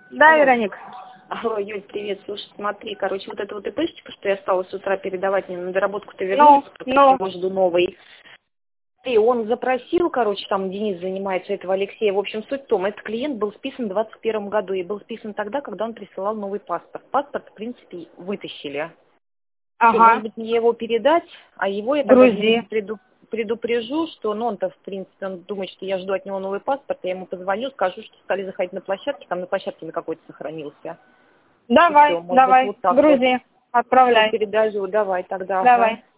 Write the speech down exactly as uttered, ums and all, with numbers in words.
Да, Алло. Вероника. Алло, Юль, привет. Слушай, смотри, короче, вот эта вот ИПшечка, что я стала с утра передавать, мне на доработку-то Ну, вернулись, ну. потому что жду новый. И он запросил, короче, там Денис занимается, этого Алексея. В общем, суть в том, этот клиент был списан в двадцать первом году и был списан тогда, когда он присылал новый паспорт. Паспорт, в принципе, вытащили. Что, может Ага. быть, мне его передать, а его я тогда Грузи. Дениса преду- предупрежу, что, ну, он-то, в принципе, он думает, что я жду от него новый паспорт, я ему позвоню, скажу, что стали заходить на площадке, там на площадке на какой-то сохранился. И все, Давай, может быть, давай. вот так вот. Грузи. Все, Отправляй. передаю, давай тогда, ага. Давай.